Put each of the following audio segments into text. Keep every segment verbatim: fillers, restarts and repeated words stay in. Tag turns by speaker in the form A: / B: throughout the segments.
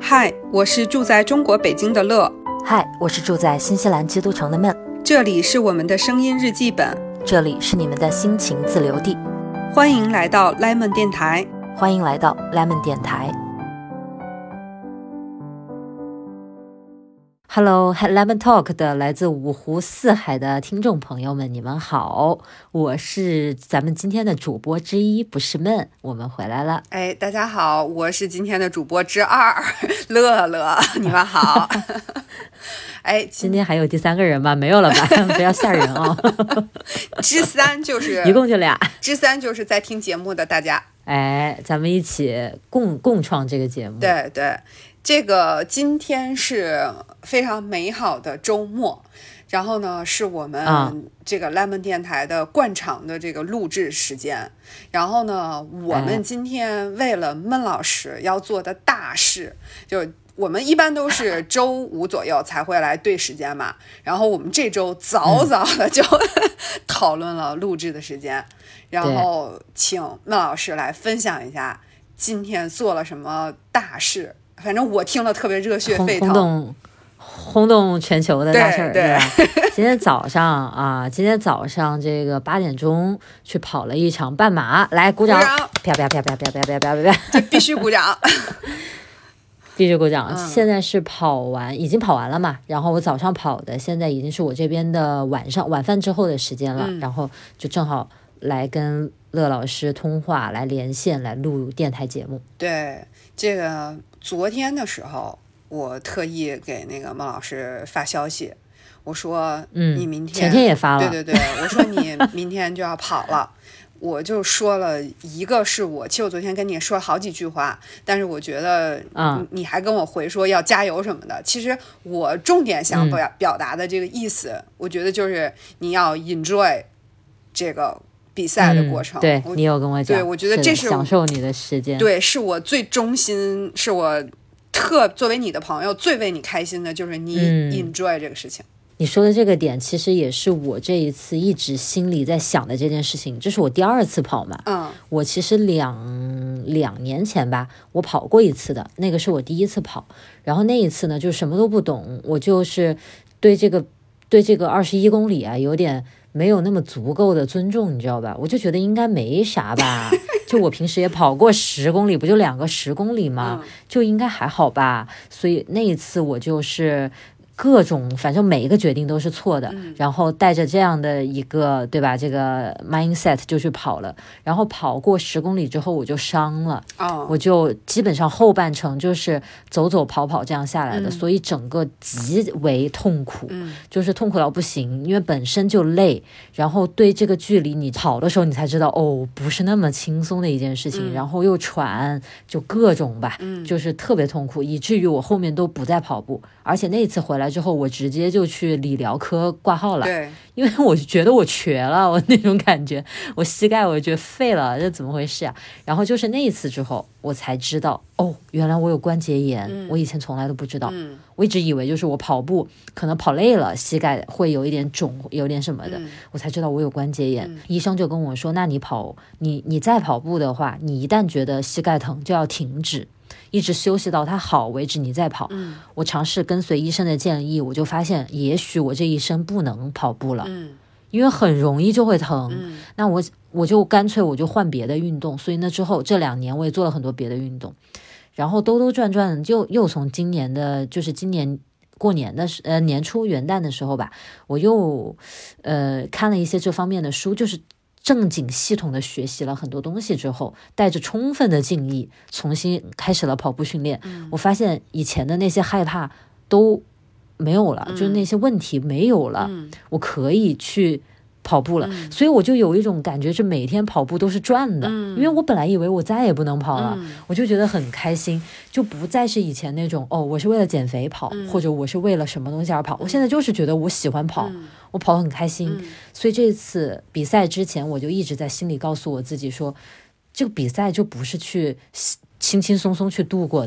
A: 嗨，我是住在中国北京的乐。
B: 嗨，我是住在新西兰基督城的闷。
A: 这里是我们的声音日记本，
B: 这里是你们的心情自留地。
A: 欢迎来到 Lemon 电台。
B: 欢迎来到 Lemon 电台。Hello Lemon Talk 的来自五湖四海的听众朋友们，你们好，我是咱们今天的主播之一，不是闷，我们回来了。
A: 哎，大家好，我是今天的主播之二，乐乐，你们好。哎，
B: 今天还有第三个人吗？没有了吧？不要吓人哦。
A: 之三就是
B: 一共就俩，
A: 之三就是在听节目的大家。
B: 哎，咱们一起共共创这个节目。
A: 对对。这个今天是非常美好的周末，然后呢是我们这个 Lemon 电台的惯常的这个录制时间，然后呢我们今天为了闷老师要做的大事，就我们一般都是周五左右才会来对时间嘛，然后我们这周早早的就、嗯、讨论了录制的时间，然后请闷老师来分享一下今天做了什么大事。反正我听了特别热血沸腾，
B: 轰动轰动全球的大事儿，
A: 对, 对
B: 吧？今天早上啊，今天早上这个八点钟去跑了一场半马，来鼓掌，啪啪啪啪啪啪啪啪啪，
A: 这必须鼓掌，
B: 必须鼓掌、
A: 嗯。
B: 现在是跑完，已经跑完了嘛？然后我早上跑的，现在已经是我这边的晚上晚饭之后的时间了，嗯、然后就正好来跟乐老师通话，来连线，来录电台节目。
A: 对，这个。昨天的时候我特意给那个孟老师发消息，我说你明天、
B: 嗯、前天也发了，
A: 对对对，我说你明天就要跑了。我就说了一个是我其实我昨天跟你说了好几句话，但是我觉得你还跟我回说要加油什么的、嗯、其实我重点想表表达的这个意思、嗯、我觉得就是你要 enjoy 这个比赛的过程、
B: 嗯、对，你有跟我讲，
A: 对，我觉得这是
B: 享受你的时间，
A: 对，是我最衷心，是我特作为你的朋友最为你开心的，就是你 enjoy 这个事情、嗯、
B: 你说的这个点其实也是我这一次一直心里在想的这件事情。这是我第二次跑嘛，
A: 嗯，
B: 我其实两两年前吧我跑过一次的，那个是我第一次跑，然后那一次呢就什么都不懂，我就是对这个对这个二十一公里啊有点没有那么足够的尊重，你知道吧？我就觉得应该没啥吧，就我平时也跑过十公里，不就两个十公里吗？就应该还好吧。所以那一次我就是各种，反正每一个决定都是错的、嗯、然后带着这样的一个对吧这个 mindset 就去跑了，然后跑过十公里之后我就伤了、哦、我就基本上后半程就是走走跑跑这样下来的、嗯、所以整个极为痛苦、嗯、就是痛苦到不行，因为本身就累，然后对这个距离你跑的时候你才知道哦不是那么轻松的一件事情、嗯、然后又喘，就各种吧、嗯、就是特别痛苦，以至于我后面都不再跑步，而且那次回来之后我直接就去理疗科挂号了，
A: 对，
B: 因为我觉得我瘸了，我那种感觉，我膝盖我觉得废了，这怎么回事啊？然后就是那一次之后我才知道哦原来我有关节炎、嗯、我以前从来都不知道、嗯、我一直以为就是我跑步可能跑累了膝盖会有一点肿有点什么的、嗯、我才知道我有关节炎、嗯、医生就跟我说那你跑你你再跑步的话，你一旦觉得膝盖疼就要停止，一直休息到它好为止你再跑、嗯、我尝试跟随医生的建议，我就发现也许我这一生不能跑步了、嗯、因为很容易就会疼、嗯、那我我就干脆我就换别的运动，所以那之后这两年我也做了很多别的运动，然后兜兜转转就又从今年的就是今年过年的呃年初元旦的时候吧，我又呃看了一些这方面的书，就是正经系统的学习了很多东西之后，带着充分的敬意重新开始了跑步训练、嗯、我发现以前的那些害怕都没有了、嗯、就是那些问题没有了、嗯、我可以去跑步了、嗯、所以我就有一种感觉是每天跑步都是赚的、嗯、因为我本来以为我再也不能跑了、嗯、我就觉得很开心，就不再是以前那种哦我是为了减肥跑、嗯、或者我是为了什么东西而跑、嗯、我现在就是觉得我喜欢跑、嗯、我跑得很开心、嗯、所以这次比赛之前我就一直在心里告诉我自己说，这个比赛就不是去轻轻松松去度过的，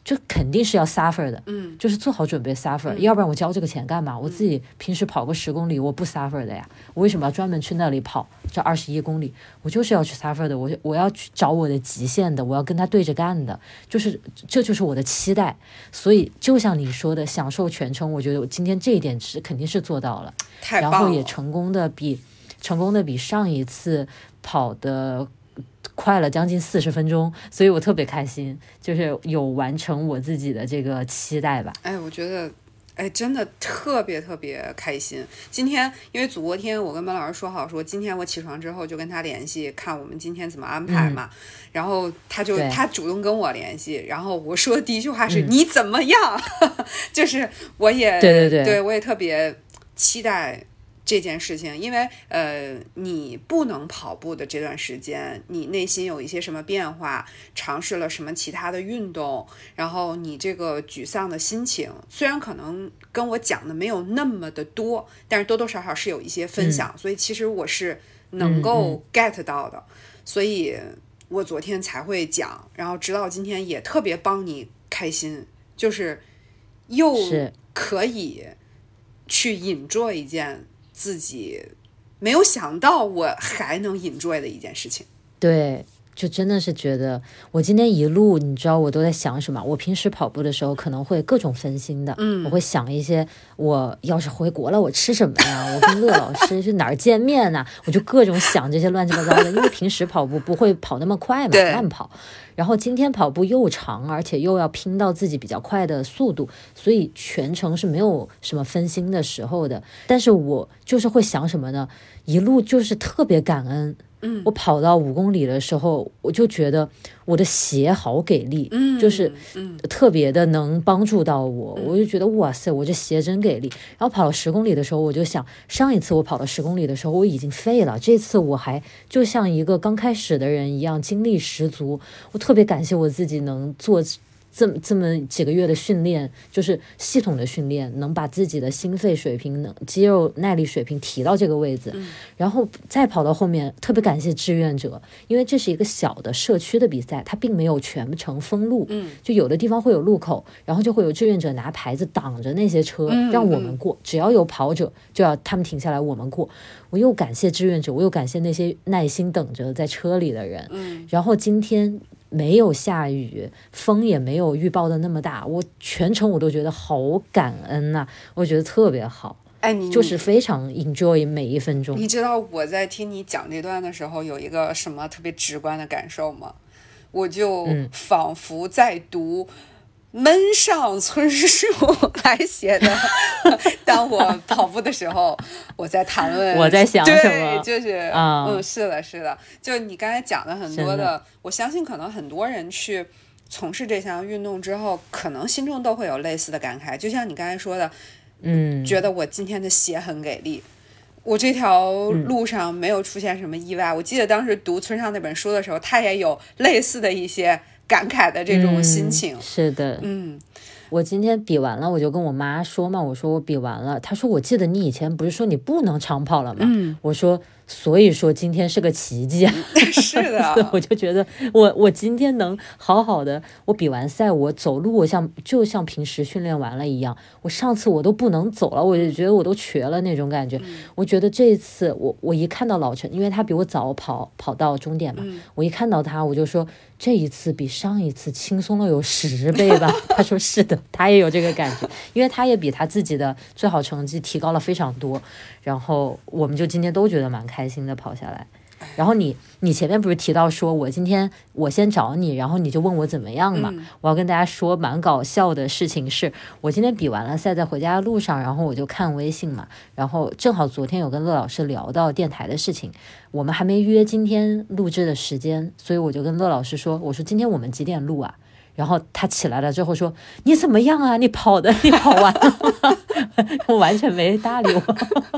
B: 就肯定是要 suffer 的，
A: 嗯，
B: 就是做好准备 suffer，、嗯、要不然我交这个钱干嘛？我自己平时跑个十公里，我不 suffer 的呀，我为什么要专门去那里跑这二十一公里？我就是要去 suffer 的，我我要去找我的极限的，我要跟他对着干的，就是这就是我的期待。所以就像你说的，享受全程，我觉得我今天这一点是肯定是做到了，
A: 太棒了，
B: 然后也成功的比成功的比上一次跑的快了将近四十分钟，所以我特别开心，就是有完成我自己的这个期待吧。
A: 哎，我觉得，哎，真的特别特别开心。今天因为昨天我跟班老师说好，说今天我起床之后就跟他联系，看我们今天怎么安排嘛。嗯、然后他就他主动跟我联系，然后我说的第一句话是、嗯、你怎么样？就是我也
B: 对对对，
A: 对我也特别期待这件事情，因为呃，你不能跑步的这段时间，你内心有一些什么变化，尝试了什么其他的运动，然后你这个沮丧的心情，虽然可能跟我讲的没有那么的多，但是多多少少是有一些分享，嗯、所以其实我是能够 get 到的，嗯嗯所以我昨天才会讲，然后直到今天也特别帮你开心，就是又可以去 enjoy 一件自己没有想到我还能 enjoy 的一件事情。
B: 对，就真的是觉得我今天一路你知道我都在想什么，我平时跑步的时候可能会各种分心的，嗯，我会想一些我要是回国了我吃什么呀，我跟乐老师去哪儿见面呢，我就各种想这些乱七八糟的，因为平时跑步不会跑那么快嘛，慢跑，然后今天跑步又长，而且又要拼到自己比较快的速度，所以全程是没有什么分心的时候的。但是我就是会想什么呢？一路就是特别感恩。嗯，我跑到五公里的时候，我就觉得我的鞋好给力，嗯，就是特别的能帮助到我，嗯、我就觉得哇塞，我这鞋真给力。然后跑了十公里的时候，我就想，上一次我跑了十公里的时候，我已经废了，这次我还就像一个刚开始的人一样，精力十足。我特别感谢我自己能做这么这么几个月的训练，就是系统的训练，能把自己的心肺水平、能肌肉耐力水平提到这个位置，嗯、然后再跑到后面，特别感谢志愿者，因为这是一个小的社区的比赛，它并没有全程封路，嗯、就有的地方会有路口，然后就会有志愿者拿牌子挡着那些车，嗯、让我们过，只要有跑者就要他们停下来，我们过。我又感谢志愿者，我又感谢那些耐心等着在车里的人，嗯、然后今天没有下雨，风也没有预报的那么大，我全程我都觉得好感恩呐、啊，我觉得特别好，
A: 哎，你
B: 就是非常 enjoy 每一分钟。
A: 你知道我在听你讲这段的时候有一个什么特别直观的感受吗？我就仿佛在读闷上村树来写的当我跑步的时候我在谈论
B: 我在想什么，
A: 对，就是嗯, 嗯是的是的，就你刚才讲的很多 的, 的我相信可能很多人去从事这项运动之后可能心中都会有类似的感慨，就像你刚才说的，嗯，觉得我今天的鞋很给力，我这条路上没有出现什么意外、嗯、我记得当时读村上那本书的时候他也有类似的一些感慨的这种心情、
B: 嗯、是的，
A: 嗯，
B: 我今天比完了，我就跟我妈说嘛，我说我比完了，她说我记得你以前不是说你不能长跑了吗？嗯，我说所以说今天是个奇迹啊，
A: 是的，
B: 我就觉得我我今天能好好的，我比完赛我走路我像就像平时训练完了一样，我上次我都不能走了，我就觉得我都瘸了那种感觉、嗯、我觉得这一次我我一看到老陈，因为他比我早跑跑到终点嘛、嗯、我一看到他我就说这一次比上一次轻松了有十倍吧他说是的，他也有这个感觉，因为他也比他自己的最好成绩提高了非常多，然后我们就今天都觉得蛮开心的跑下来。然后你你前面不是提到说我今天我先找你，然后你就问我怎么样嘛、嗯、我要跟大家说蛮搞笑的事情是，我今天比完了赛在回家的路上，然后我就看微信嘛，然后正好昨天有跟乐老师聊到电台的事情，我们还没约今天录制的时间，所以我就跟乐老师说，我说今天我们几点录啊，然后他起来了之后说你怎么样啊，你跑的你跑完了吗我完全没搭理我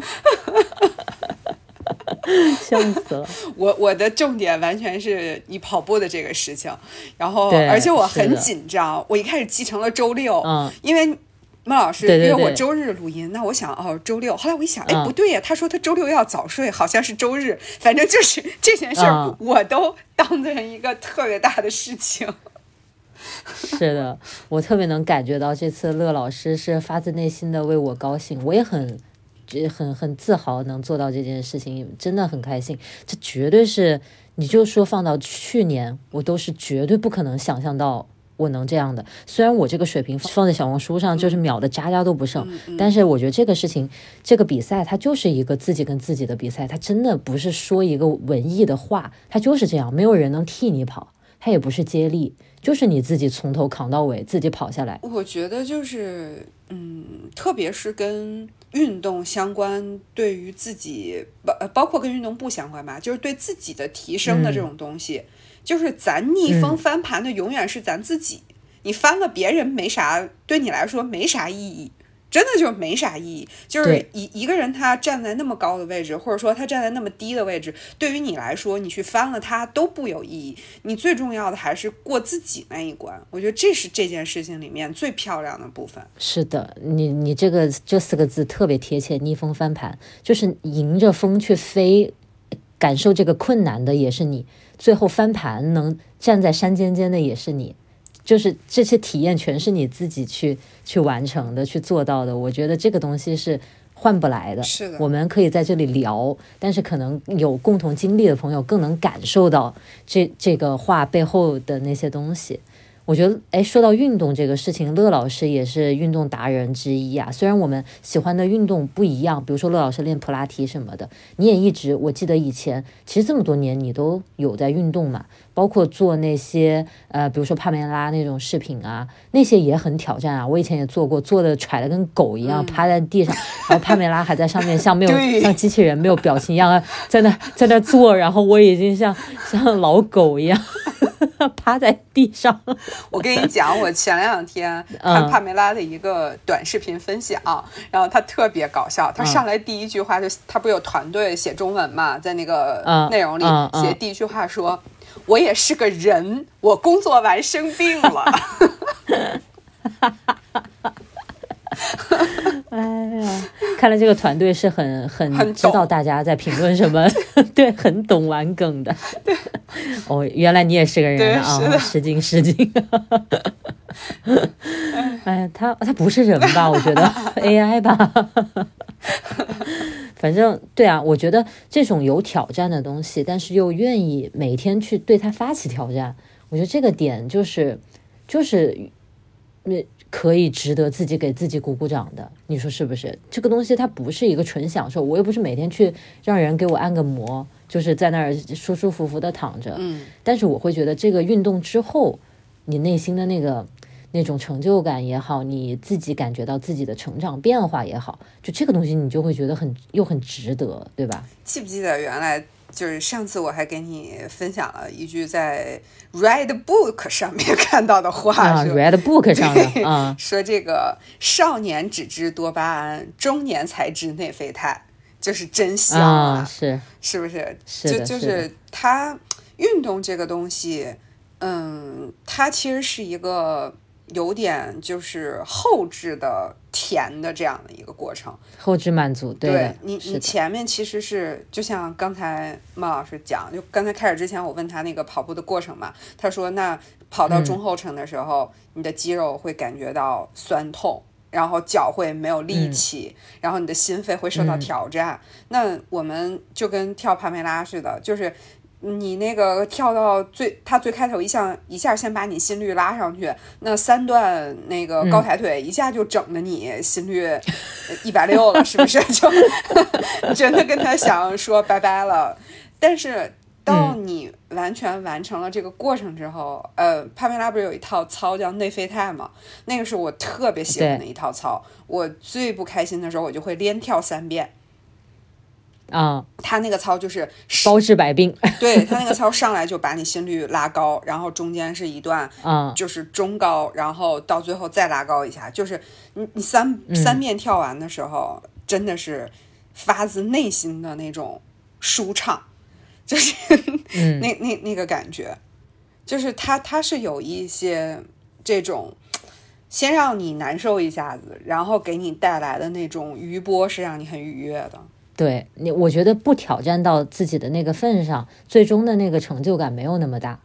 B: 笑死了，
A: 我我的重点完全是你跑步的这个事情，然后而且我很紧张，我一开始记成了周六、嗯、因为孟老师约我周日录音，那我想哦周六，后来我一想，哎不对呀，他说他周六要早睡，好像是周日，反正就是这件事儿、嗯、我都当成一个特别大的事情。
B: 是的，我特别能感觉到这次乐老师是发自内心的为我高兴，我也很很很自豪能做到这件事情，真的很开心。这绝对是，你就说放到去年，我都是绝对不可能想象到我能这样的。虽然我这个水平放在小红书上就是秒的渣渣都不剩、嗯嗯、但是我觉得这个事情，这个比赛它就是一个自己跟自己的比赛，它真的不是说一个文艺的话，它就是这样，没有人能替你跑，它也不是接力，就是你自己从头扛到尾，自己跑下来。
A: 我觉得就是嗯，特别是跟运动相关，对于自己包包括跟运动不相关吧，就是对自己的提升的这种东西、嗯、就是咱逆风翻盘的永远是咱自己、嗯、你翻了别人没啥，对你来说没啥意义，真的就没啥意义。就是一一个人他站在那么高的位置，或者说他站在那么低的位置，对于你来说你去翻了他都不有意义，你最重要的还是过自己那一关。我觉得这是这件事情里面最漂亮的部分。
B: 是的，你你这个这四个字特别贴切，逆风翻盘，就是迎着风去飞，感受这个困难的也是你，最后翻盘能站在山尖尖的也是你，就是这些体验全是你自己去去完成的，去做到的。我觉得这个东西是换不来的。
A: 是的，
B: 我们可以在这里聊，但是可能有共同经历的朋友更能感受到这这个话背后的那些东西。我觉得，哎，说到运动这个事情，乐老师也是运动达人之一啊。虽然我们喜欢的运动不一样，比如说乐老师练普拉提什么的，你也一直，我记得以前其实这么多年你都有在运动嘛，包括做那些呃，比如说帕梅拉那种视频啊，那些也很挑战啊。我以前也做过，做的踹的跟狗一样、嗯、趴在地上，然后帕梅拉还在上面像没有像机器人没有表情一样在那在那做，然后我已经像像老狗一样趴在地上。
A: 我跟你讲，我前两天看帕梅拉的一个短视频分享、嗯、然后他特别搞笑，他上来第一句话就、嗯、他不有团队写中文嘛，在那个内容里写第一句话说、嗯嗯、我也是个人，我工作完生病了。
B: 哎呀，看来这个团队是很很知道大家在评论什么，对，很懂玩梗的。哦，原来你也是个人啊，失敬失敬。哎，他他不是人吧？我觉得 A I 吧。反正对啊，我觉得这种有挑战的东西，但是又愿意每天去对它发起挑战，我觉得这个点就是就是可以值得自己给自己鼓鼓掌的。你说是不是？这个东西它不是一个纯享受，我又不是每天去让人给我按个摩，就是在那儿舒舒服服的躺着。
A: 嗯，
B: 但是我会觉得这个运动之后，你内心的那个那种成就感也好，你自己感觉到自己的成长变化也好，就这个东西你就会觉得很又很值得，对吧？
A: 记不记得原来就是上次我还给你分享了一句在 Red Book 上面看到的话，
B: 啊 Red Book 上的、啊、
A: 说这个少年只知多巴胺，中年才知内啡肽，就是真香啊，
B: 啊是
A: 是不是？
B: 是的，
A: 就就是它运动这个东西，嗯，它其实是一个有点就是后置的甜的这样的一个过程，
B: 后置满足。 对,
A: 对你你前面其实是就像刚才孟老师讲，就刚才开始之前我问他那个跑步的过程嘛，他说那跑到中后程的时候、嗯、你的肌肉会感觉到酸痛，然后脚会没有力气、嗯、然后你的心肺会受到挑战、嗯、那我们就跟跳帕梅拉似的，就是你那个跳到最他最开头一下一下先把你心率拉上去，那三段那个高抬腿一下就整的你心率一百六了，是不是？就真的跟他想说拜拜了。但是到你完全完成了这个过程之后、嗯、呃，帕梅拉不是有一套操叫内啡肽吗？那个是我特别喜欢的一套操，我最不开心的时候我就会连跳三遍。
B: 啊、
A: 嗯，他那个操就是
B: 包治百病。
A: 对，他那个操上来就把你心率拉高，然后中间是一段就是中高、嗯、然后到最后再拉高一下，就是你你三、嗯、三遍跳完的时候真的是发自内心的那种舒畅，就是、嗯、那那那个感觉，就是他他是有一些这种先让你难受一下子，然后给你带来的那种余波是让你很愉悦的。
B: 对你，我觉得不挑战到自己的那个份上，最终的那个成就感没有那么大。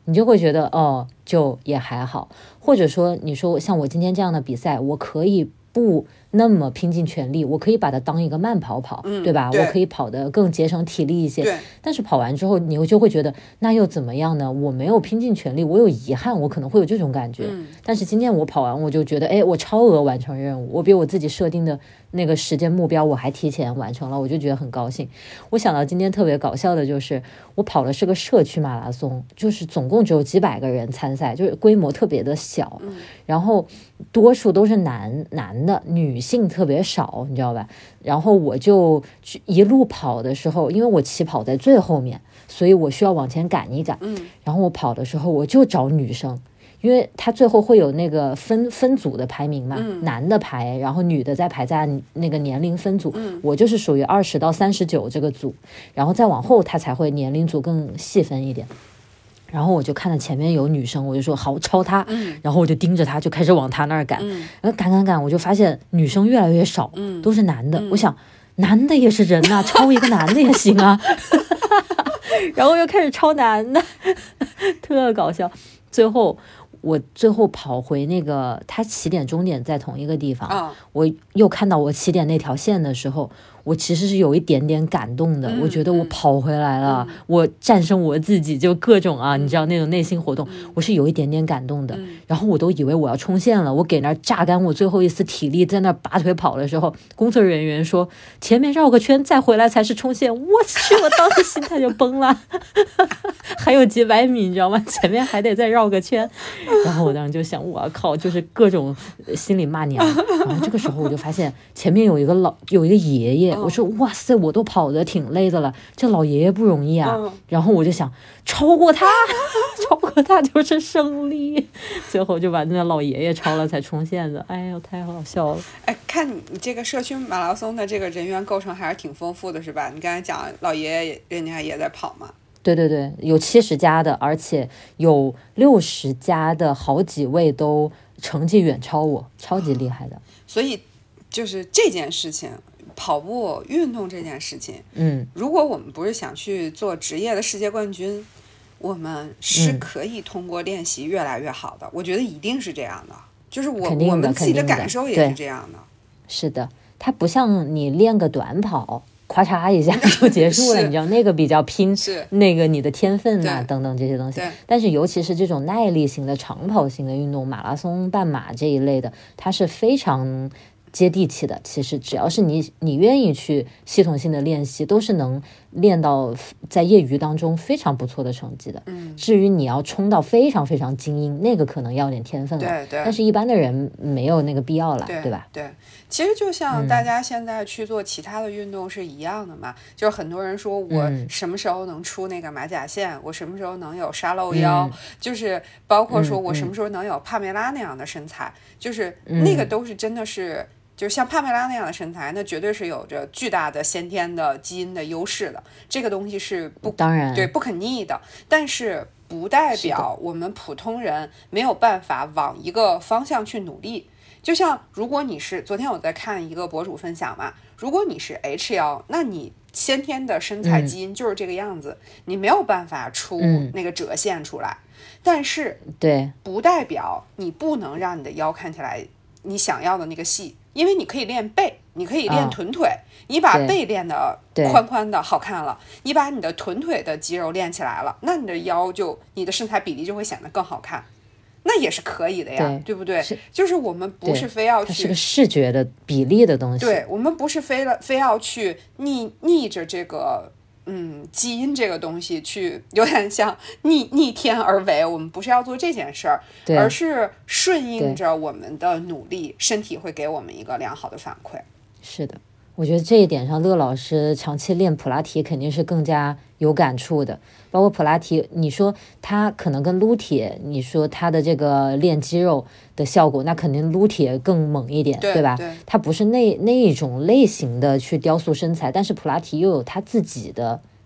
B: 你就会觉得哦，就也还好。或者说你说像我今天这样的比赛，我可以不那么拼尽全力，我可以把它当一个慢跑跑，
A: 嗯、
B: 对吧？
A: 对
B: 我可以跑得更节省体力一些。
A: 对，
B: 但是跑完之后，你就会觉得那又怎么样呢？我没有拼尽全力，我有遗憾，我可能会有这种感觉。
A: 嗯、
B: 但是今天我跑完，我就觉得，哎，我超额完成任务，我比我自己设定的那个时间目标我还提前完成了，我就觉得很高兴。我想到今天特别搞笑的就是，我跑的是个社区马拉松，就是总共只有几百个人参赛，就是规模特别的小，
A: 嗯、
B: 然后多数都是男男的，女性特别少，你知道吧？然后我就去一路跑的时候，因为我起跑在最后面，所以我需要往前赶一赶。
A: 嗯，
B: 然后我跑的时候，我就找女生。因为他最后会有那个分分组的排名嘛，
A: 嗯、
B: 男的排，然后女的再排在那个年龄分组。
A: 嗯、
B: 我就是属于二十到三十九这个组，然后再往后他才会年龄组更细分一点。然后我就看到前面有女生，我就说好超她，
A: 嗯、
B: 然后我就盯着她就开始往她那儿赶，
A: 嗯、
B: 然后赶赶赶，我就发现女生越来越少，
A: 嗯、
B: 都是男的。
A: 嗯、
B: 我想男的也是人呐、啊，超一个男的也行啊。然后又开始超男的，特搞笑。最后我最后跑回那个他起点终点在同一个地方、
A: 哦、
B: 我又看到我起点那条线的时候，我其实是有一点点感动的、
A: 嗯、
B: 我觉得我跑回来了、
A: 嗯、
B: 我战胜我自己，就各种啊、嗯、你知道那种内心活动、嗯、我是有一点点感动的、
A: 嗯、
B: 然后我都以为我要冲线了，我给那榨干我最后一丝体力在那拔腿跑的时候，工作人员说前面绕个圈再回来才是冲线。我去，我当时心态就崩了还有几百米你知道吗，前面还得再绕个圈。然后我当时就想我靠，就是各种心里骂娘。然后这个时候我就发现前面有一个老有一个爷爷，我说哇塞，我都跑得挺累的了，这老爷爷不容易啊。然后我就想超过他超过他就是胜利，最后就把那老爷爷超了才冲线的。哎呦太好笑了。
A: 哎，看你这个社区马拉松的这个人员构成还是挺丰富的是吧？你刚才讲老爷爷人家也在跑嘛。
B: 对对对，有七十加的，而且有六十加的，好几位都成绩远超我，超级厉害的。
A: 所以就是这件事情，跑步运动这件事情，
B: 嗯，
A: 如果我们不是想去做职业的世界冠军，我们是可以通过练习越来越好的、嗯、我觉得一定是这样的，就是我我们自己的感受也是这样的。
B: 是的，它不像你练个短跑咔嚓一下就结束了你知道那个比较拼，
A: 是
B: 那个你的天分啊等等这些东西。但是尤其是这种耐力型的长跑型的运动，马拉松半马这一类的，它是非常接地气的。其实只要是你你愿意去系统性的练习，都是能练到在业余当中非常不错的成绩的。
A: 嗯，
B: 至于你要冲到非常非常精英，那个可能要点天分了。
A: 对对。
B: 但是一般的人没有那个必要了，
A: 对
B: 对吧？
A: 对。其实就像大家现在去做其他的运动是一样的嘛、嗯、就是很多人说我什么时候能出那个马甲线、嗯、我什么时候能有沙漏腰、嗯、就是包括说我什么时候能有帕梅拉那样的身材、嗯、就是那个都是真的是就是像帕梅拉那样的身材，那绝对是有着巨大的先天的基因的优势的，这个东西是不
B: 当然
A: 对不可逆的，但是不代表我们普通人没有办法往一个方向去努力。就像如果你是昨天我在看一个博主分享嘛，如果你是 H 腰，那你先天的身材基因就是这个样子、嗯、你没有办法出那个折线出来、嗯、但是
B: 对
A: 不代表你不能让你的腰看起来你想要的那个细，因为你可以练背，你可以练臀腿、哦、你把背练得宽宽的好看了，你把你的臀腿的肌肉练起来了，那你的腰就你的身材比例就会显得更好看，那也是可以的呀， 对, 对不对？是就是我们不是非要去，
B: 它是个视觉的比例的东西。
A: 对，我们不是非了非要去逆逆着这个嗯基因这个东西去，有点像逆逆天而为。我们不是要做这件事儿，而是顺应着我们的努力，身体会给我们一个良好的反馈。
B: 是的，我觉得这一点上，乐老师长期练普拉提肯定是更加有感触的。包括普拉提，你说他可能跟撸铁，你说他的这个练肌肉的效果，那肯定撸铁更猛一点，
A: 对,
B: 对吧？
A: 对，
B: 他不是那那一种类型的去雕塑身材，但是普拉提又有他自己的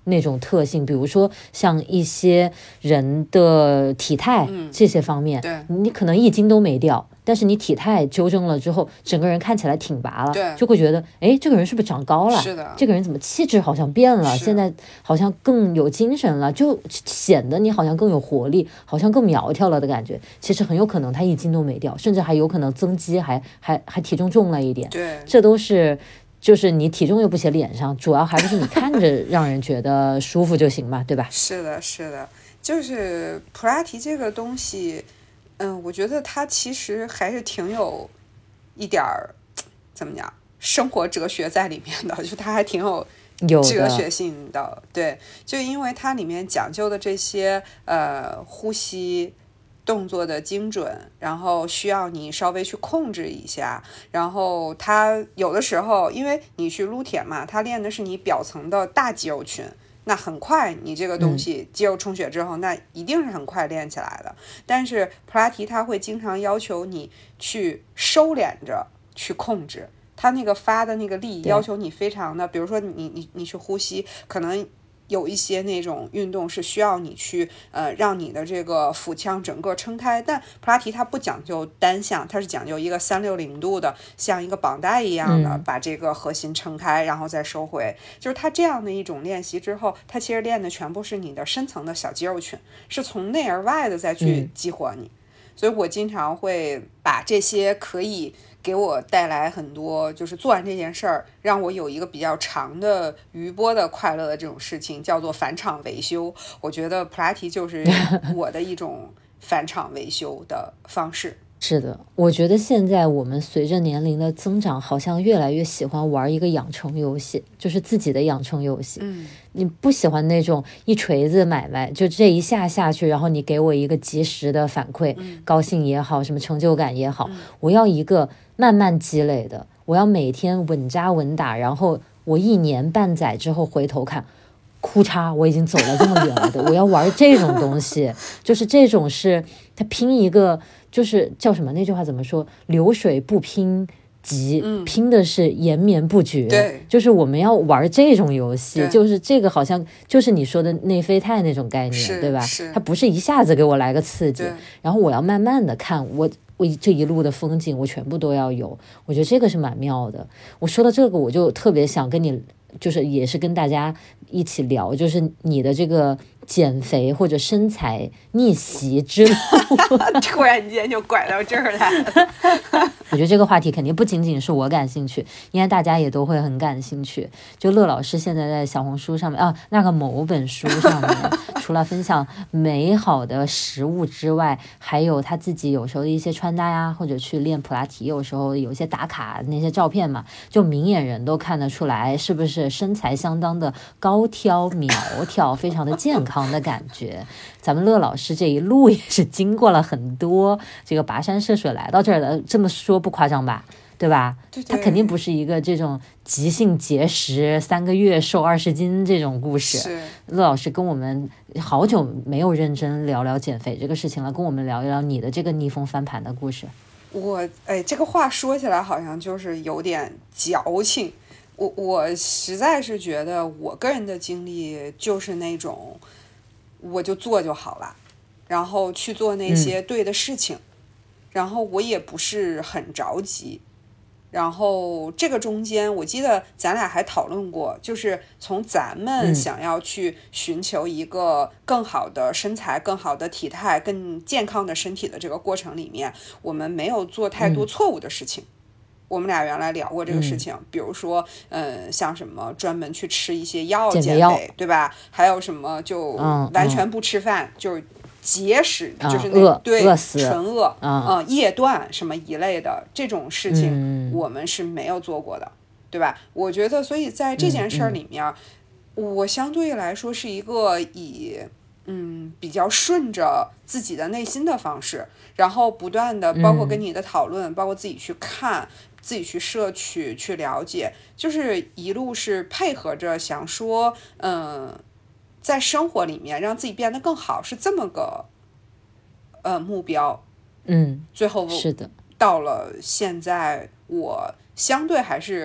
B: 那种特性，比如说像一些人的体态、
A: 嗯、
B: 这些方面，
A: 对，
B: 你可能一斤都没掉，但是你体态纠正了之后，整个人看起来挺拔了，
A: 对，
B: 就会觉得哎，这个人是不是长高了？
A: 是的，
B: 这个人怎么气质好像变了，现在好像更有精神了，就显得你好像更有活力，好像更苗条了的感觉。其实很有可能他一斤都没掉，甚至还有可能增肌，还还还体重重了一点。
A: 对，
B: 这都是。就是你体重又不写脸上，主要还不是你看着让人觉得舒服就行嘛，对吧？
A: 是的，是的，就是普拉提这个东西，嗯，我觉得它其实还是挺有一点儿怎么讲，生活哲学在里面的，就它还挺有哲学性的，的对，就因为它里面讲究的这些呃呼吸。动作的精准，然后需要你稍微去控制一下，然后它有的时候因为你去撸铁嘛，它练的是你表层的大肌肉群，那很快你这个东西肌肉充血之后、嗯、那一定是很快练起来的。但是普拉提它会经常要求你去收敛着去控制，它那个发的那个力要求你非常的，比如说你你你去呼吸，可能有一些那种运动是需要你去呃让你的这个腹腔整个撑开，但普拉提它不讲究单项，它是讲究一个三六零度的，像一个绑带一样的、嗯、把这个核心撑开然后再收回，就是它这样的一种练习之后，它其实练的全部是你的深层的小肌肉群，是从内而外的再去激活你、嗯、所以我经常会把这些可以给我带来很多，就是做完这件事儿让我有一个比较长的余波的快乐的这种事情叫做返场维修，我觉得普拉提就是我的一种返场维修的方式。
B: 是的，我觉得现在我们随着年龄的增长，好像越来越喜欢玩一个养成游戏，就是自己的养成游戏。
A: 嗯，
B: 你不喜欢那种一锤子买卖，就这一下下去，然后你给我一个及时的反馈、
A: 嗯、
B: 高兴也好，什么成就感也好、嗯、我要一个慢慢积累的，我要每天稳扎稳打，然后我一年半载之后回头看，哭嚓，我已经走了这么远了的。我要玩这种东西，就是这种是他拼一个，就是叫什么那句话怎么说？流水不拼急、嗯、拼的是延绵不绝。
A: 对，
B: 就是我们要玩这种游戏，就是这个好像就是你说的内啡肽那种概念，对吧？它不是一下子给我来个刺激，然后我要慢慢的看我。我这一路的风景我全部都要有，我觉得这个是蛮妙的。我说到这个我就特别想跟你就是也是跟大家一起聊，就是你的这个减肥或者身材逆袭之路
A: 突然间就拐到这儿来了
B: 我觉得这个话题肯定不仅仅是我感兴趣，应该大家也都会很感兴趣。就乐老师现在在小红书上面啊，那个某本书上面除了分享美好的食物之外，还有他自己有时候的一些穿搭呀，或者去练普拉提，有时候有一些打卡那些照片嘛，就明眼人都看得出来是不是身材相当的高挑苗条，非常的健康的感觉。咱们乐老师这一路也是经过了很多这个跋山涉水来到这儿的，这么说不夸张吧？对吧？
A: 对对，
B: 他肯定不是一个这种急性节食三个月瘦二十斤这种故事。
A: 是
B: 乐老师跟我们好久没有认真聊聊减肥这个事情了，跟我们聊一聊你的这个逆风翻盘的故事。
A: 我哎，这个话说起来好像就是有点矫情。我我实在是觉得我个人的经历就是那种，我就做就好了，然后去做那些对的事情，嗯、然后我也不是很着急。然后这个中间我记得咱俩还讨论过，就是从咱们想要去寻求一个更好的身材、更好的体态、更健康的身体的这个过程里面，我们没有做太多错误的事情。嗯，我们俩原来聊过这个事情，嗯、比如说，呃，像什么专门去吃一些药减肥，
B: 减肥
A: 对吧？还有什么就完全不吃饭，嗯、就是节食，
B: 嗯、
A: 就是那、
B: 饿
A: 对
B: 饿死
A: 纯饿，
B: 嗯、
A: 呃，夜断什么一类的这种事情，我们是没有做过的，嗯、对吧？我觉得，所以在这件事儿里面，嗯嗯，我相对来说是一个以嗯比较顺着自己的内心的方式，然后不断的包括跟你的讨论，嗯、包括自己去看。自己去摄取去了解，就是一路是配合着想说嗯、呃，在生活里面让自己变得更好，是这么个呃目标。
B: 嗯，
A: 最后
B: 是的，
A: 到了现在我相对还是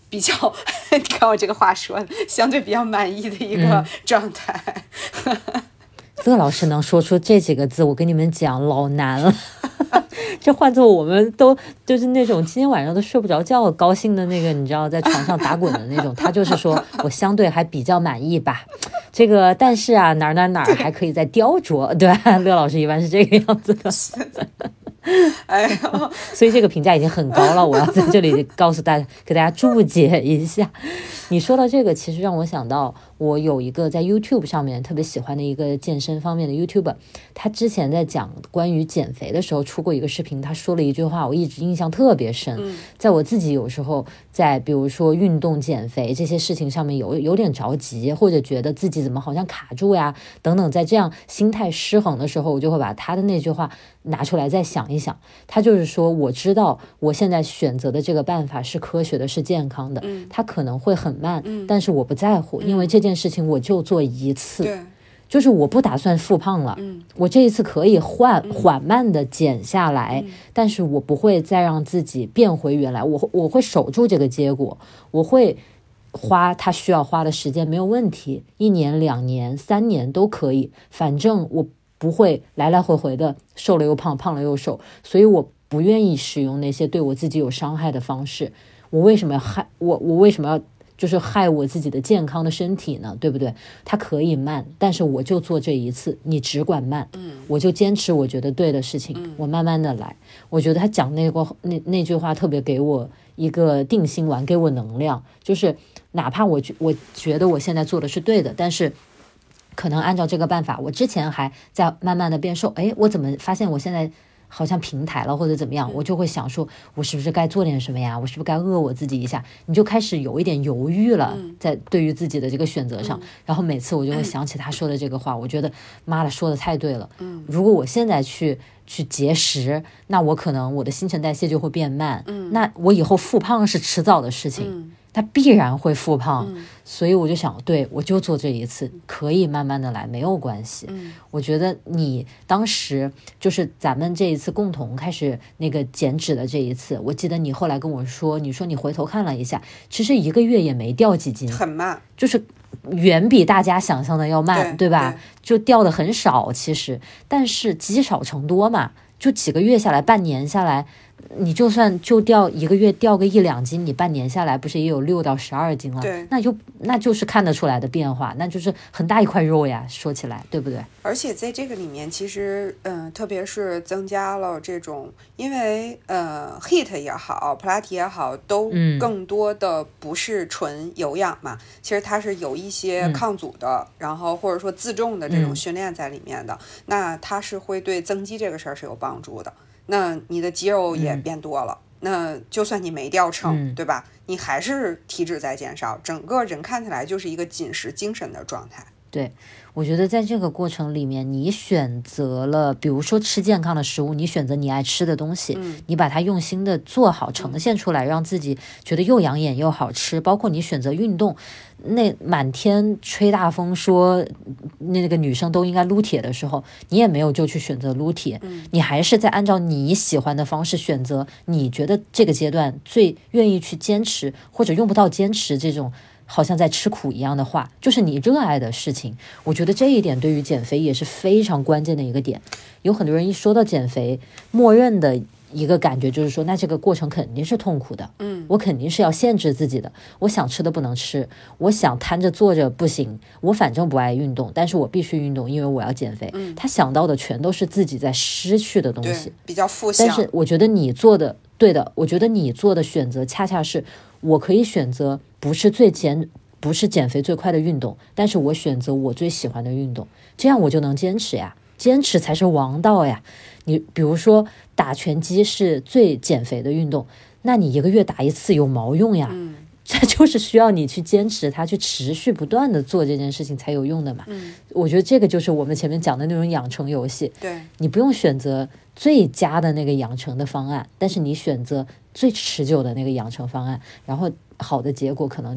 A: 比较你看我这个话说的相对比较满意的一个状态、
B: 嗯、乐老师能说出这几个字，我跟你们讲老难了这换做我们都就是那种今天晚上都睡不着觉高兴的那个你知道在床上打滚的那种他就是说我相对还比较满意吧，这个但是啊哪儿哪儿哪儿还可以再雕琢，对吧？乐老师一般是这个样子的
A: 哎呦，
B: 所以这个评价已经很高了，我要在这里告诉大家给大家注解一下。你说到这个其实让我想到我有一个在 YouTube 上面特别喜欢的一个健身方面的 YouTuber， 他之前在讲关于减肥的时候出过一个视频，他说了一句话我一直印象特别深、嗯、在我自己有时候在比如说运动减肥这些事情上面有有点着急，或者觉得自己怎么好像卡住呀等等，在这样心态失衡的时候，我就会把他的那句话拿出来再想一想。他就是说我知道我现在选择的这个办法是科学的是健康的、嗯、他可能会很慢、嗯、但是我不在乎、嗯、因为这件事情我就做一次，
A: 对，
B: 就是我不打算复胖了、嗯、我这一次可以缓缓慢的减下来、嗯、但是我不会再让自己变回原来，我我会守住这个结果，我会花他需要花的时间没有问题，一年两年三年都可以，反正我不会来来回回的瘦了又胖胖了又瘦，所以我不愿意使用那些对我自己有伤害的方式。我为什么要害我我为什么要就是害我自己的健康的身体呢？对不对？它可以慢，但是我就做这一次，你只管慢，嗯，我就坚持我觉得对的事情，嗯、我慢慢的来。我觉得他讲那个那那句话特别给我一个定心丸，给我能量，就是哪怕我我觉得我现在做的是对的，但是可能按照这个办法，我之前还在慢慢的变瘦，哎，我怎么发现我现在好像平台了或者怎么样，我就会想说我是不是该做点什么呀，我是不是该饿我自己一下，你就开始有一点犹豫了在对于自己的这个选择上、嗯、然后每次我就会想起他说的这个话，我觉得妈的说的太对了，如果我现在去去节食，那我可能我的新陈代谢就会变慢、嗯、那我以后复胖是迟早的事情、嗯，它必然会复胖、嗯、所以我就想对我就做这一次，可以慢慢的来没有关系、嗯、我觉得你当时就是咱们这一次共同开始那个减脂的这一次，我记得你后来跟我说，你说你回头看了一下，其实一个月也没掉几斤，
A: 很慢，
B: 就是远比大家想象的要慢， 对, 对吧？对，就掉的很少其实，但是积少成多嘛，就几个月下来半年下来，你就算就掉一个月掉个一两斤，你半年下来不是也有六到十二斤了？
A: 对，
B: 那就那就是看得出来的变化，那就是很大一块肉呀，说起来，对不对？
A: 而且在这个里面，其实嗯、呃，特别是增加了这种，因为呃 ，H I I T 也好，普拉提也好，都更多的不是纯有氧嘛，嗯、其实它是有一些抗阻的，嗯、然后或者说自重的这种训练在里面的，嗯、那它是会对增肌这个事儿是有帮助的。那你的肌肉也变多了、嗯、那就算你没掉秤、嗯、对吧，你还是体脂在减少，整个人看起来就是一个紧实精神的状态。
B: 对，我觉得在这个过程里面，你选择了比如说吃健康的食物，你选择你爱吃的东西、嗯、你把它用心的做好呈现出来、嗯、让自己觉得又养眼又好吃，包括你选择运动，那满天吹大风说那个女生都应该撸铁的时候，你也没有就去选择撸铁、嗯、你还是在按照你喜欢的方式选择你觉得这个阶段最愿意去坚持，或者用不到坚持这种好像在吃苦一样的话，就是你热爱的事情。我觉得这一点对于减肥也是非常关键的一个点。有很多人一说到减肥，默认的一个感觉就是说，那这个过程肯定是痛苦的，嗯，我肯定是要限制自己的，我想吃的不能吃，我想瘫着坐着不行，我反正不爱运动，但是我必须运动，因为我要减肥、嗯、他想到的全都是自己在失去的东西，
A: 比较负向。
B: 但是我觉得你做的对的，我觉得你做的选择恰恰是我可以选择不是最减不是减肥最快的运动，但是我选择我最喜欢的运动，这样我就能坚持呀，坚持才是王道呀。你比如说打拳击是最减肥的运动，那你一个月打一次有毛用呀、嗯、这就是需要你去坚持它，去持续不断的做这件事情才有用的嘛、嗯、我觉得这个就是我们前面讲的那种养成游戏，
A: 对，
B: 你不用选择最佳的那个养成的方案，但是你选择最持久的那个养成方案，然后好的结果可能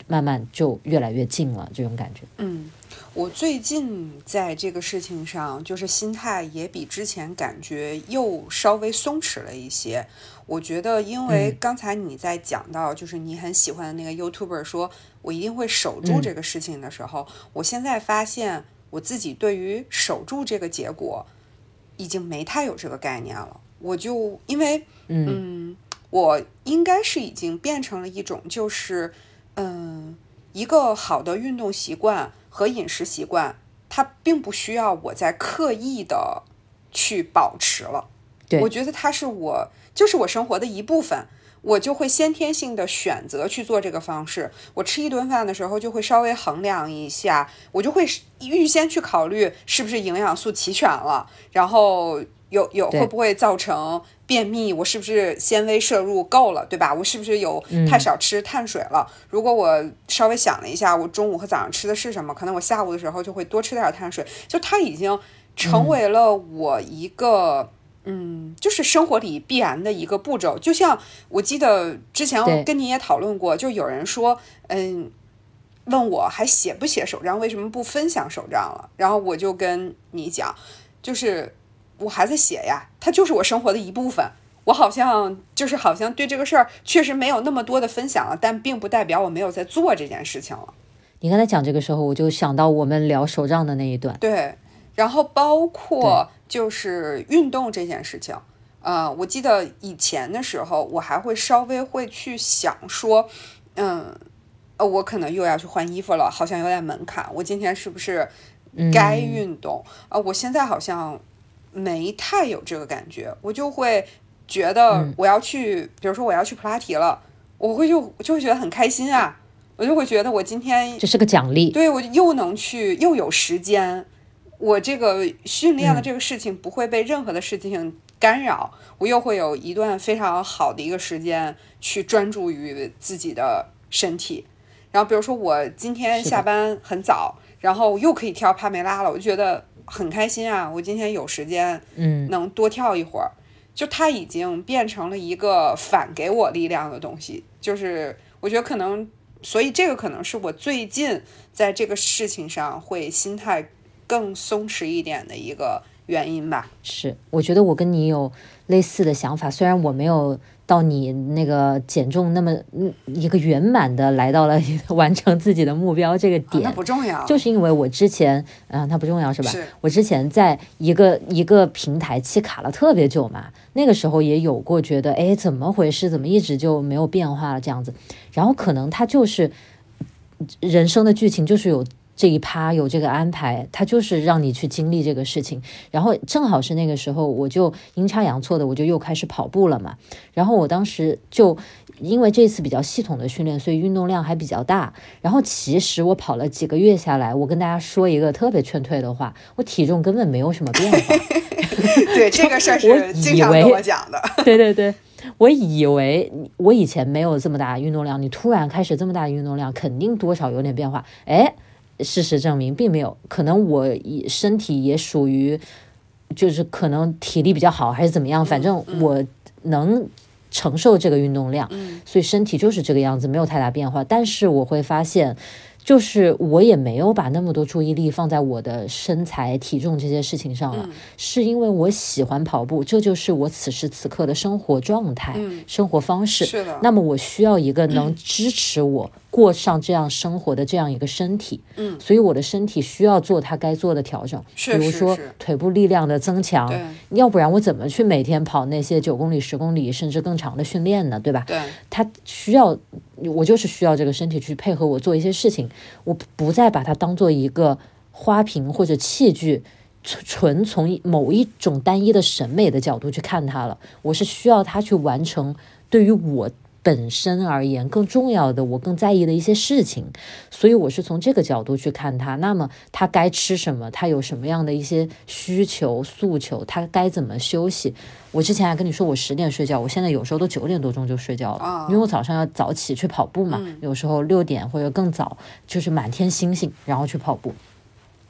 B: 慢慢就越来越近了，这种感觉。
A: 嗯，我最近在这个事情上，就是心态也比之前感觉又稍微松弛了一些。我觉得，因为刚才你在讲到，就是你很喜欢的那个 YouTuber 说我一定会守住这个事情的时候，嗯、我现在发现我自己对于守住这个结果已经没太有这个概念了。我就因为嗯。嗯我应该是已经变成了一种就是嗯，一个好的运动习惯和饮食习惯，它并不需要我在刻意的去保持了。
B: 对，
A: 我觉得它是我就是我生活的一部分，我就会先天性的选择去做这个方式。我吃一顿饭的时候就会稍微衡量一下，我就会预先去考虑是不是营养素齐全了，然后有有会不会造成便秘，我是不是纤维摄入够了，对吧？我是不是有太少吃碳水了、嗯、如果我稍微想了一下我中午和早上吃的是什么，可能我下午的时候就会多吃点碳水，就它已经成为了我一个 嗯, 嗯就是生活里必然的一个步骤。就像我记得之前跟你也讨论过，就有人说嗯，问我还写不写手账，为什么不分享手账了，然后我就跟你讲，就是我还在写呀，它就是我生活的一部分。我好像就是好像对这个事儿确实没有那么多的分享了，但并不代表我没有在做这件事情了。
B: 你刚才讲这个时候，我就想到我们聊手账的那一段。
A: 对，然后包括就是运动这件事情，呃，我记得以前的时候，我还会稍微会去想说，嗯，呃，我可能又要去换衣服了，好像有点门槛，我今天是不是该运动？啊、嗯呃，我现在好像没太有这个感觉，我就会觉得我要去、嗯、比如说我要去普拉提了，我会就就会觉得很开心啊，我就会觉得我今天
B: 这是个奖励，
A: 对，我又能去又有时间，我这个训练的这个事情不会被任何的事情干扰、嗯、我又会有一段非常好的一个时间去专注于自己的身体。然后比如说我今天下班很早，然后又可以跳帕梅拉了，我就觉得很开心啊，我今天有时间嗯，能多跳一会儿、嗯、就它已经变成了一个反给我力量的东西，就是我觉得可能所以这个可能是我最近在这个事情上会心态更松弛一点的一个原因吧。
B: 是，我觉得我跟你有类似的想法，虽然我没有到你那个减重那么一个圆满的来到了完成自己的目标这个点、
A: 啊、那不重要，
B: 就是因为我之前嗯、呃，它不重要是吧？
A: 是
B: 我之前在一个一个平台期卡了特别久嘛，那个时候也有过觉得哎怎么回事，怎么一直就没有变化了这样子，然后可能它就是人生的剧情就是有这一趴有这个安排，它就是让你去经历这个事情，然后正好是那个时候我就阴差阳错的我就又开始跑步了嘛，然后我当时就因为这次比较系统的训练，所以运动量还比较大，然后其实我跑了几个月下来，我跟大家说一个特别劝退的话，我体重根本没有什么变化
A: 对，这个事儿是经常跟我讲的
B: 对对对，我以为我以前没有这么大的运动量，你突然开始这么大的运动量肯定多少有点变化，哎，事实证明并没有，可能我身体也属于就是可能体力比较好还是怎么样，反正我能承受这个运动量、嗯、所以身体就是这个样子，没有太大变化。但是我会发现就是我也没有把那么多注意力放在我的身材体重这些事情上了、嗯、是因为我喜欢跑步，这就是我此时此刻的生活状态、嗯、生活方式。
A: 是的，
B: 那么我需要一个能支持我过上这样生活的这样一个身体，嗯，所以我的身体需要做它该做的调整，
A: 比
B: 如说腿部力量的增强，要不然我怎么去每天跑那些九公里十公里甚至更长的训练呢，对吧？
A: 对，
B: 它需要我就是需要这个身体去配合我做一些事情，我不再把它当做一个花瓶或者器具，纯从某一种单一的审美的角度去看它了，我是需要它去完成对于我本身而言更重要的我更在意的一些事情，所以我是从这个角度去看它。那么他该吃什么，他有什么样的一些需求诉求，他该怎么休息。我之前还跟你说我十点睡觉，我现在有时候都九点多钟就睡觉了、哦、因为我早上要早起去跑步嘛、嗯、有时候六点或者更早，就是满天星星然后去跑步。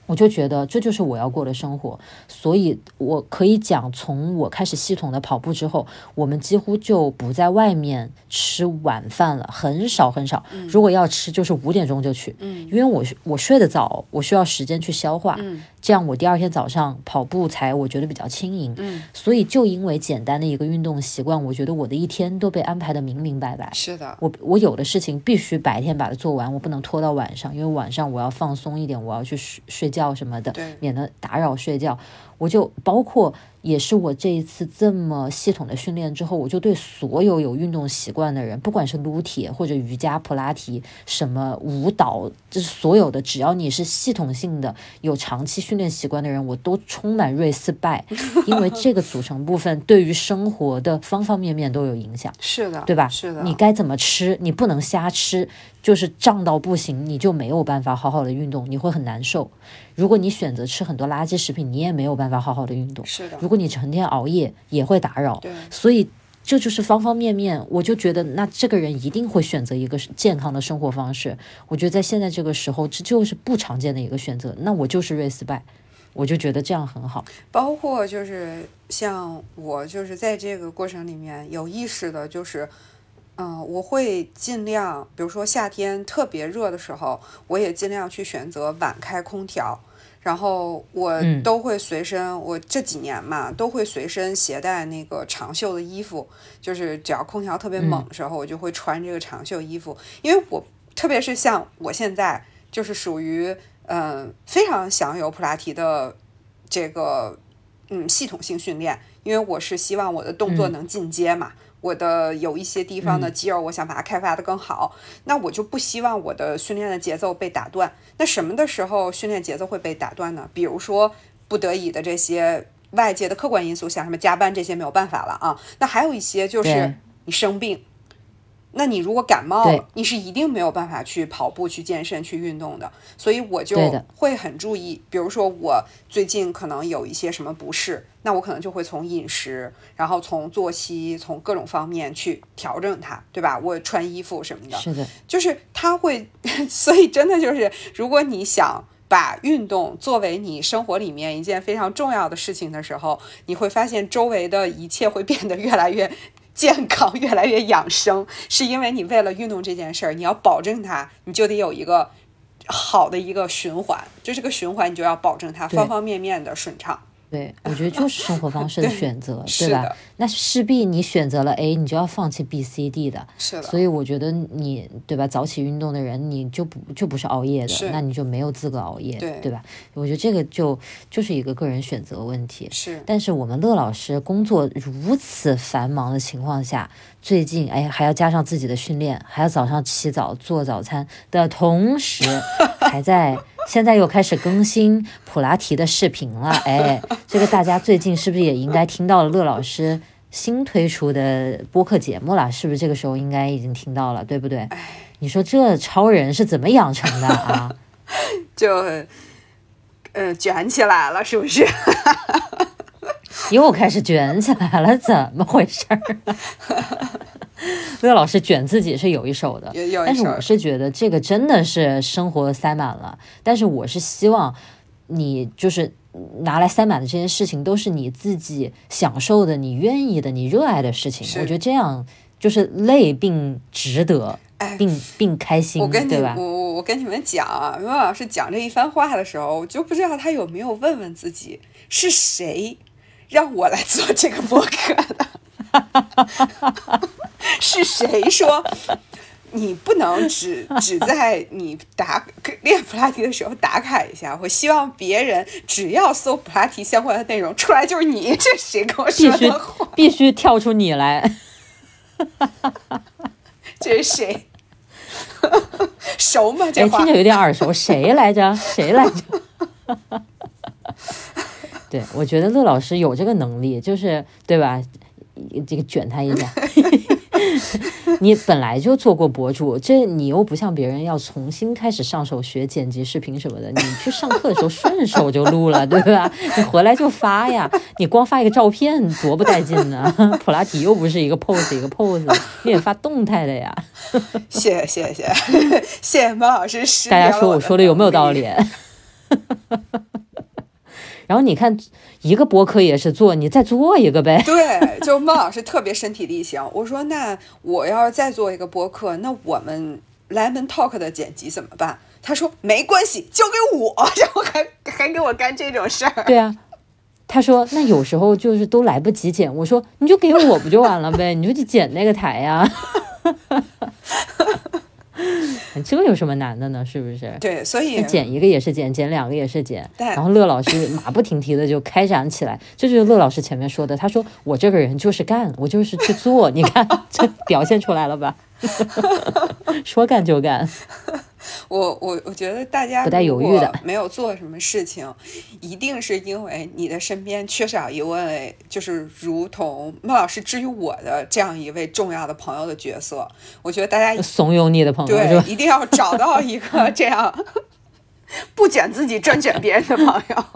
B: 我就觉得这就是我要过的生活，所以我可以讲，从我开始系统的跑步之后，我们几乎就不在外面吃晚饭了，很少很少。
A: 嗯、
B: 如果要吃，就是五点钟就去，
A: 嗯、
B: 因为我我睡得早，我需要时间去消化，
A: 嗯、
B: 这样我第二天早上跑步才我觉得比较轻盈。
A: 嗯、
B: 所以就因为简单的一个运动习惯，我觉得我的一天都被安排的明明白白。
A: 是的，
B: 我我有的事情必须白天把它做完，我不能拖到晚上，因为晚上我要放松一点，我要去睡睡觉什么的，免得打扰睡觉。我就包括也是我这一次这么系统的训练之后，我就对所有有运动习惯的人，不管是撸铁或者瑜伽、普拉提、什么舞蹈，就是所有的，只要你是系统性的有长期训练习惯的人，我都充满respect，因为这个组成部分对于生活的方方面面都有影响。
A: 是的，
B: 对吧？
A: 是的，
B: 你该怎么吃，你不能瞎吃，就是胀到不行，你就没有办法好好的运动，你会很难受。如果你选择吃很多垃圾食品，你也没有办法好好的运动。
A: 是的，
B: 如果你成天熬夜，也会打扰。
A: 对，
B: 所以这就是方方面面，我就觉得那这个人一定会选择一个健康的生活方式。我觉得在现在这个时候，这就是不常见的一个选择。那我就是 respect， 我就觉得这样很好。
A: 包括就是像我，就是在这个过程里面有意识的，就是嗯、呃，我会尽量，比如说夏天特别热的时候，我也尽量去选择晚开空调。然后我都会随身、嗯、我这几年嘛都会随身携带那个长袖的衣服，就是只要空调特别猛的时候、嗯、我就会穿这个长袖衣服，因为我特别是像我现在就是属于嗯、呃、非常想有普拉提的这个嗯系统性训练，因为我是希望我的动作能进阶嘛、嗯，我的有一些地方的肌肉我想把它开发的更好、嗯、那我就不希望我的训练的节奏被打断。那什么的时候训练节奏会被打断呢？比如说不得已的这些外界的客观因素，像什么加班这些没有办法了啊。那还有一些就是你生病，那你如果感冒了，你是一定没有办法去跑步、去健身、去运动的。所以我就会很注意，比如说我最近可能有一些什么不适，那我可能就会从饮食，然后从作息，从各种方面去调整它，对吧？我穿衣服什么的，
B: 是的，
A: 就是它会，所以真的就是，如果你想把运动作为你生活里面一件非常重要的事情的时候，你会发现周围的一切会变得越来越健康，越来越养生，是因为你为了运动这件事儿，你要保证它，你就得有一个好的一个循环，就这个循环你就要保证它方方面面的顺畅。
B: 对，我觉得就是生活方式的选择，
A: 对,
B: 对吧？那势必你选择了 A， 你就要放弃 B、C、D 的。
A: 是的。
B: 所以我觉得你，对吧？早起运动的人，你就不就不是熬夜的，那你就没有资格熬夜，
A: 对
B: 对吧？我觉得这个就就是一个个人选择问题。
A: 是。
B: 但是我们乐老师工作如此繁忙的情况下，最近哎还要加上自己的训练，还要早上起早做早餐的同时，还在。现在又开始更新普拉提的视频了，哎，这个大家最近是不是也应该听到了乐老师新推出的播客节目了？是不是这个时候应该已经听到了，对不对？你说这超人是怎么养成的啊？
A: 就呃卷起来了，是不是？
B: 又开始卷起来了，怎么回事儿？乐老师卷自己是有一手的，但是我是觉得这个真的是生活塞满了。但是我是希望你就是拿来塞满的这件事情都是你自己享受的、你愿意的、你热爱的事情。我觉得这样就是累并值得，并并开心，
A: 我跟你
B: 对吧？
A: 我我跟你们讲啊，乐老师讲这一番话的时候，我就不知道他有没有问问自己，是谁让我来做这个播客的？是谁说你不能只只在你打练普拉提的时候打卡一下？我希望别人只要搜普拉提相关的内容出来就是你，这谁跟我说的话？
B: 必须必须跳出你来。
A: 这是谁？熟吗？这话
B: 听着有点耳熟，谁来着？谁来着？对，我觉得乐老师有这个能力，就是对吧？这个卷他一下。你本来就做过博主，这你又不像别人要重新开始上手学剪辑视频什么的，你去上课的时候顺手就录了，对吧？你回来就发呀，你光发一个照片多不带劲呢。普拉提又不是一个 pose 一个 pose， 你也发动态的呀。
A: 谢谢谢谢谢谢猫老师，
B: 大家说我说的有没有道理？ 然后你看一个播客也是做，你再做一个呗。
A: 对，就孟老师特别身体力行。我说那我要是再做一个播客，那我们 Lemon Talk 的剪辑怎么办？他说没关系，交给我，然后还还给我干这种事儿。
B: 对啊，他说那有时候就是都来不及剪，我说你就给我不就完了呗，你就去剪那个台呀。这有什么难的呢？是不是？
A: 对，所以
B: 剪一个也是剪，剪两个也是剪。然后乐老师马不停蹄的就开展起来，这就是乐老师前面说的，他说我这个人就是干，我就是去做，你看这表现出来了吧？说干就干。
A: 我我我觉得大家
B: 不带犹豫的，
A: 没有做什么事情，一定是因为你的身边缺少一位就是如同孟老师至于我的这样一位重要的朋友的角色。我觉得大家
B: 怂恿你的朋友，
A: 对，一定要找到一个这样不卷自己专卷别人的朋友。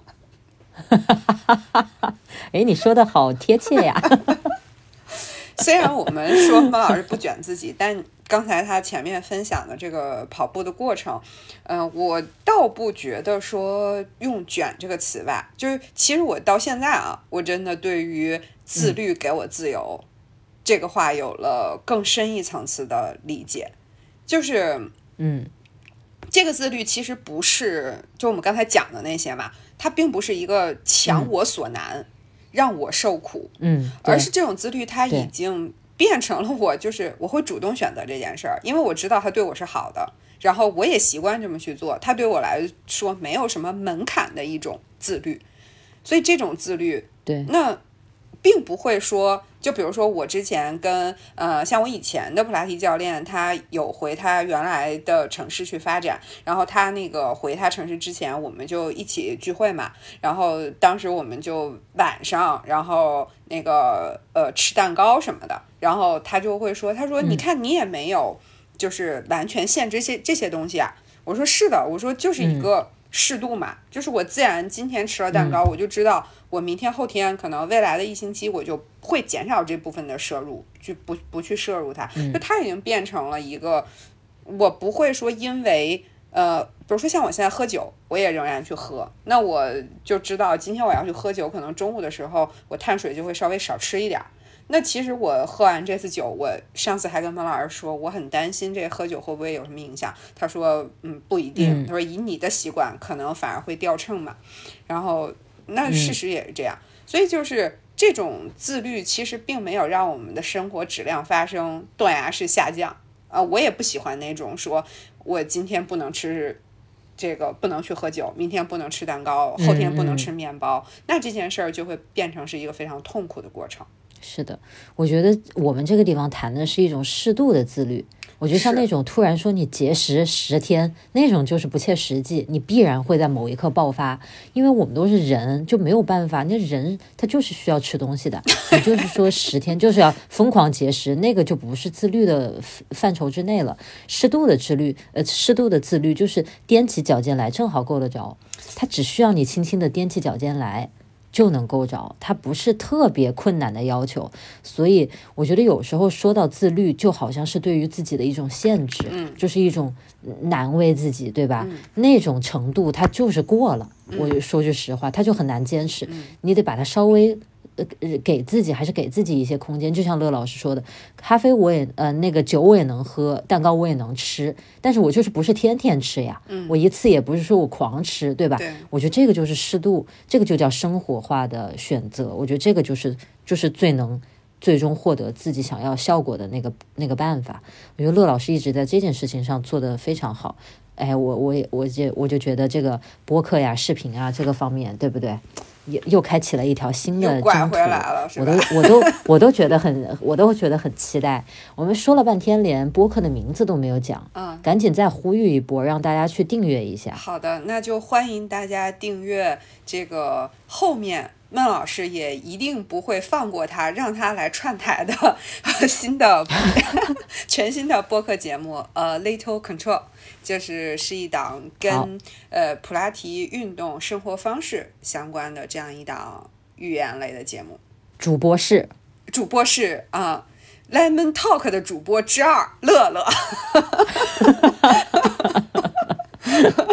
B: 哎，你说的好贴切呀。
A: 虽然我们说孟老师不卷自己，但刚才他前面分享的这个跑步的过程，嗯、呃，我倒不觉得说用卷这个词吧，就是其实我到现在啊，我真的对于自律给我自由、嗯、这个话有了更深一层次的理解，就是
B: 嗯，
A: 这个自律其实不是就我们刚才讲的那些嘛，它并不是一个强我所难、嗯、让我受苦，
B: 嗯，
A: 而是这种自律它已经变成了我就是我会主动选择这件事儿，因为我知道它对我是好的，然后我也习惯这么去做，它对我来说没有什么门槛的一种自律，所以这种自律，
B: 对，
A: 那并不会说，就比如说我之前跟呃像我以前的普拉提教练，他有回他原来的城市去发展，然后他那个回他城市之前，我们就一起聚会嘛，然后当时我们就晚上，然后那个呃吃蛋糕什么的，然后他就会说，他说你看你也没有就是完全限制这些这些东西啊，我说是的，我说就是一个适度嘛、嗯、就是我自然今天吃了蛋糕、嗯、我就知道我明天后天可能未来的一星期我就会减少这部分的摄入，就不不去摄入它、嗯、就它已经变成了一个我不会说因为呃，比如说像我现在喝酒我也仍然去喝，那我就知道今天我要去喝酒，可能中午的时候我碳水就会稍微少吃一点，那其实我喝完这次酒，我上次还跟孟老师说我很担心这喝酒会不会有什么影响，他说嗯不一定，他说以你的习惯可能反而会掉秤嘛，然后那事实也是这样、嗯、所以就是这种自律其实并没有让我们的生活质量发生断崖式下降、呃、我也不喜欢那种说我今天不能吃这个不能去喝酒，明天不能吃蛋糕，后天不能吃面包、嗯嗯、那这件事儿就会变成是一个非常痛苦的过程。
B: 是的，我觉得我们这个地方谈的是一种适度的自律，我觉得像那种突然说你节食十天那种就是不切实际，你必然会在某一刻爆发，因为我们都是人，就没有办法，那人他就是需要吃东西的，你就是说十天就是要疯狂节食，那个就不是自律的范畴之内了。适度的自律呃，适度的自律就是踮起脚尖来正好够得着，他只需要你轻轻的踮起脚尖来就能够着，它不是特别困难的要求，所以我觉得有时候说到自律就好像是对于自己的一种限制、嗯、就是一种难为自己，对吧、嗯、那种程度它就是过了、嗯、我说句实话它就很难坚持、嗯、你得把它稍微呃，给自己还是给自己一些空间，就像乐老师说的，咖啡我也呃那个酒我也能喝，蛋糕我也能吃，但是我就是不是天天吃呀、嗯、我一次也不是说我狂吃，对吧？
A: 对，
B: 我觉得这个就是适度，这个就叫生活化的选择，我觉得这个就是就是最能最终获得自己想要效果的那个那个办法。我觉得乐老师一直在这件事情上做得非常好，哎，我我也我就我就觉得这个播客呀视频啊这个方面，对不对？又又开启了一条新的征途，我都我都我都觉得很我都觉得很期待。我们说了半天，连播客的名字都没有讲，
A: 嗯，
B: 赶紧再呼吁一波，让大家去订阅一下。
A: 好的，那就欢迎大家订阅这个后面。孟老师也一定不会放过他，让他来串台的新的全新的播客节目，呃 Little Control， 就是是一档跟呃普拉提运动生活方式相关的这样一档语言类的节目。
B: 主播是
A: 主播是啊、呃、Lemon Talk 的主播之二乐乐。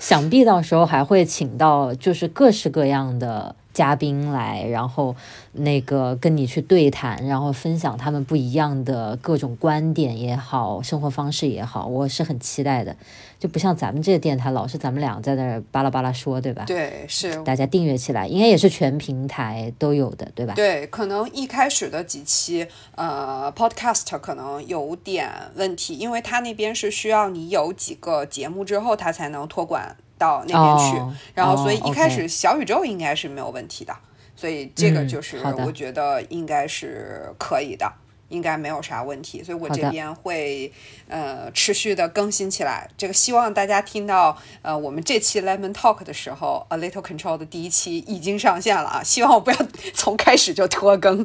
B: 想必到时候还会请到就是各式各样的嘉宾来，然后那个跟你去对谈，然后分享他们不一样的各种观点也好，生活方式也好，我是很期待的。就不像咱们这个电台老是咱们俩在那儿巴拉巴拉说，对吧？
A: 对，是
B: 大家订阅起来应该也是全平台都有的，对吧？
A: 对，可能一开始的几期呃 podcast 可能有点问题，因为它那边是需要你有几个节目之后它才能托管到那边去，
B: 哦、
A: 然后所以一开
B: 哦
A: 始小宇宙应该是没有问题的，所以这个就是
B: 嗯
A: 我觉得应该是可以的。应该没有啥问题，所以我这边会呃持续的更新起来。这个希望大家听到呃我们这期 Lemon Talk 的时候 ，A Little Control 的第一期已经上线了啊！希望我不要从开始就拖更。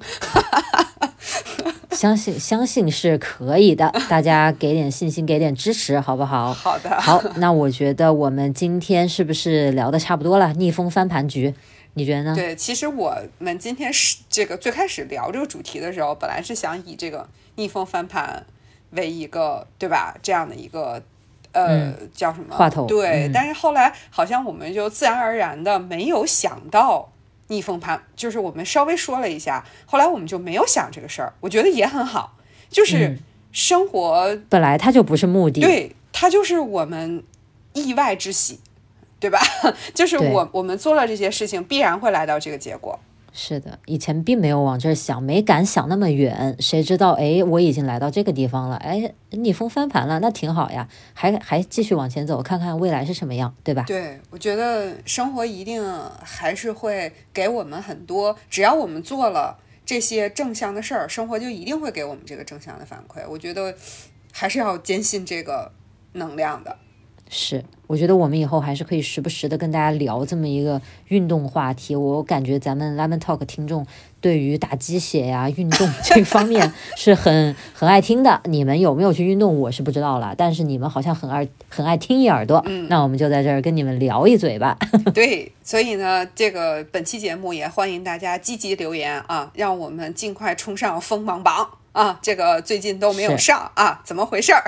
B: 相信相信是可以的，大家给点信心，给点支持，好不好？
A: 好的。
B: 好，那我觉得我们今天是不是聊的差不多了？逆风翻盘局。你觉得呢？
A: 对，其实我们今天是这个最开始聊这个主题的时候，本来是想以这个逆风翻盘为一个，对吧？这样的一个呃、嗯、叫什么
B: 话头？
A: 对、
B: 嗯，
A: 但是后来好像我们就自然而然的没有想到逆风盘，就是我们稍微说了一下，后来我们就没有想这个事儿。我觉得也很好，就是生活、
B: 嗯、本来它就不是目的，
A: 对，它就是我们意外之喜。对吧？就是我我们做了这些事情，必然会来到这个结果。
B: 是的，以前并没有往这儿想，没敢想那么远，谁知道哎，我已经来到这个地方了，哎，逆风翻盘了，那挺好呀，还还继续往前走，看看未来是什么样，对吧？
A: 对，我觉得生活一定还是会给我们很多，只要我们做了这些正向的事儿，生活就一定会给我们这个正向的反馈。我觉得还是要坚信这个能量的。
B: 是，我觉得我们以后还是可以时不时的跟大家聊这么一个运动话题。我感觉咱们 Lemon Talk 听众对于打鸡血呀、运动这方面是很很爱听的。你们有没有去运动，我是不知道了，但是你们好像很爱很爱听一耳朵。
A: 嗯，
B: 那我们就在这儿跟你们聊一嘴吧。
A: 对，所以呢，这个本期节目也欢迎大家积极留言啊，让我们尽快冲上锋芒榜啊！这个最近都没有上啊，怎么回事儿？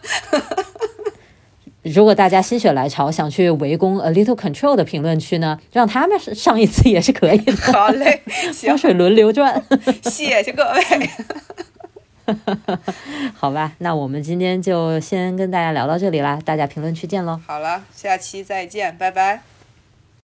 B: 如果大家心血来潮想去围攻 A Little Control 的评论区呢，让他们上一次也是可以的。
A: 好嘞，行，
B: 风水轮流转。
A: 谢谢各位。
B: 好吧，那我们今天就先跟大家聊到这里啦，大家评论区见喽。
A: 好了，下期再见，拜拜。